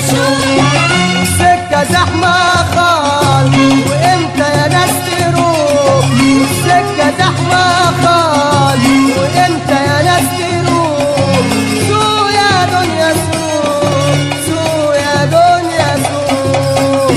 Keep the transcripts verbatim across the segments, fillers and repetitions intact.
سوق، السكة زحمة خالص وامتى يا ناس تروح، السكة زحمة خالص وامتى يا ناس تروح. سوق يا دنيا سوق، سوق يا دنيا سوق.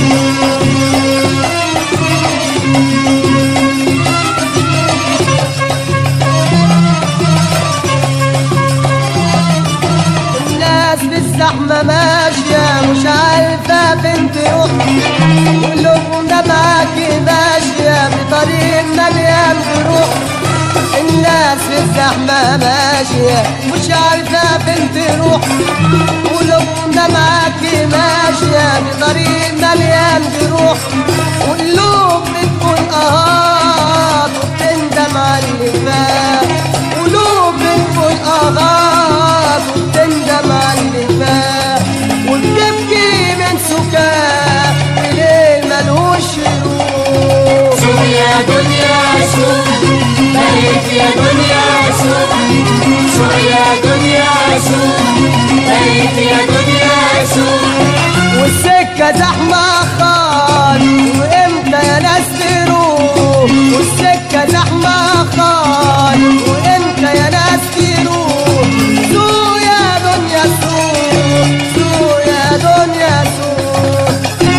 الناس بالزحمة ماشية مش عارفة فين تروح، وقلوبهم ده معاكي ماشية بطريق مليان جروح. الناس في الزحمة ماشية مش عارفة فين تروح، وقلوبهم ده معاكي ماشية بطريق مليان جروح. وقلوب بتقول آهات وبتندم على اللي فات، قلوب بتقول آهات وبتندم على اللي فات، وبتبكي من سكات الليل ملهوش يروح. سوق يا دنيا سوق، بقيت يا دنيا سوق، سوق يا دنيا سوق، بقيت يا دنيا سوق. والسكة زحمة خالص وامتى يا ناس تروح، والسكة زحمة خالص وامتى يا ناس تروح. سوق يا دنيا سوق، سوق يا دنيا سوق.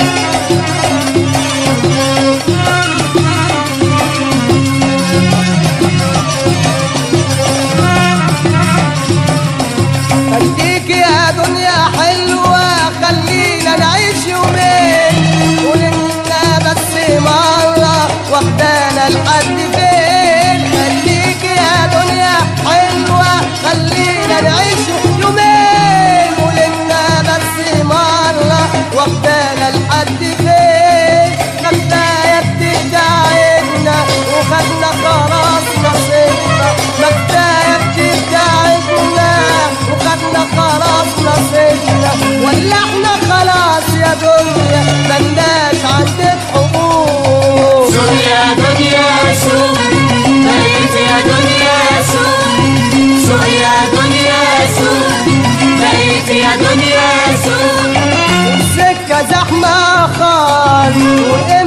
خليك يا دنيا حلوة خلينا نعيش يومين، ولنا بس مرة واخدانا لحد فين. خليك يا دنيا حلوة خلينا نعيش يومين، ولنا بس مرة واخدانا لحد فين. كفاية بتتعبنا وخدنا خلاص نصيبنا، كفاية بتتعبنا وخدنا خلاص نصيبنا، ولا احنا خلاص يا دنيا ملناش عندك حقوق. سوق يا دنيا سوق، بقيت يا دنيا سوق، سوق يا دنيا سوق، بقيت يا دنيا سوق. السكة زحمة خالص